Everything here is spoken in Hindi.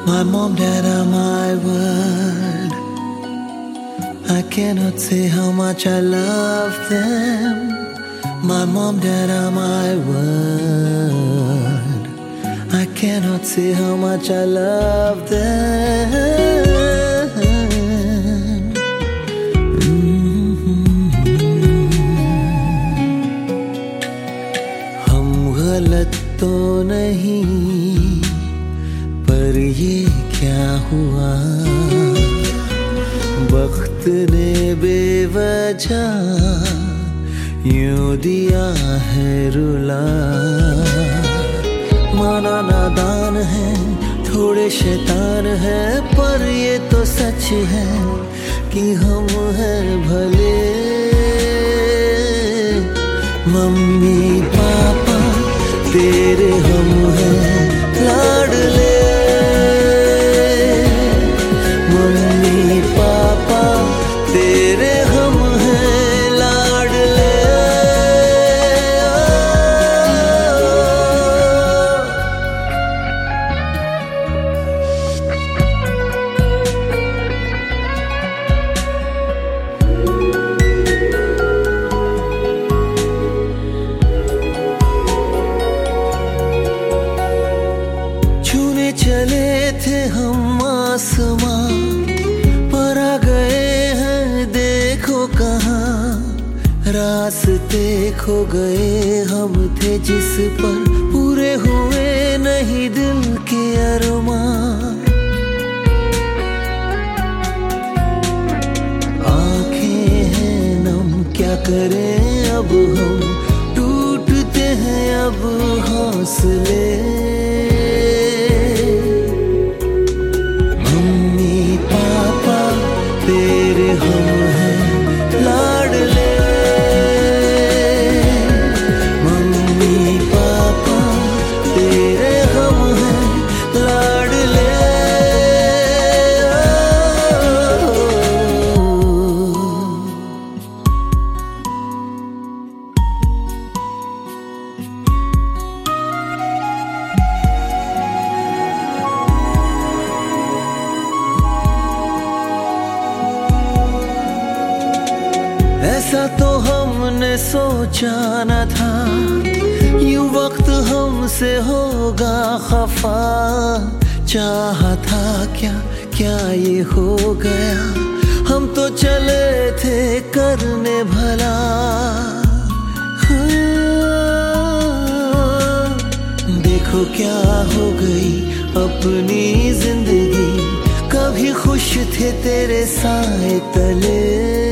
My mom, dad are my world. I cannot say how much I love them. My mom, dad are my world. I cannot say how much I love them. हम गलत तो नहीं, पर ये क्या हुआ, वक्त ने बेवजह यूं दिया है रुला। माना नादान है, थोड़े शैतान है, पर ये तो सच है कि हम हैं भले। मम्मी पापा तेरे हम हैं लाडले। मम्मी पापा तेरे हम हैं लाडले। छूने चले थे हम आसमां, पर आ गए हैं देखो कहाँ। रास्ते खो गए हम थे जिस पर पूरे हुए नहीं दिल के अरमां। आंखें हैं नम, क्या करें अब हम, टूटते हैं अब हौसले। मम्मी पापा तेरे हम हैं लाडले। मम्मी पापा तेरे हम हैं लाडले। ऐसा तो हमने सोचा न था, यूं वक्त हमसे होगा खफा। चाहा था क्या क्या ये हो गया, हम तो चले थे करने भला। देखो क्या हो गई अपनी जिंदगी, कभी खुश थे तेरे साए तले।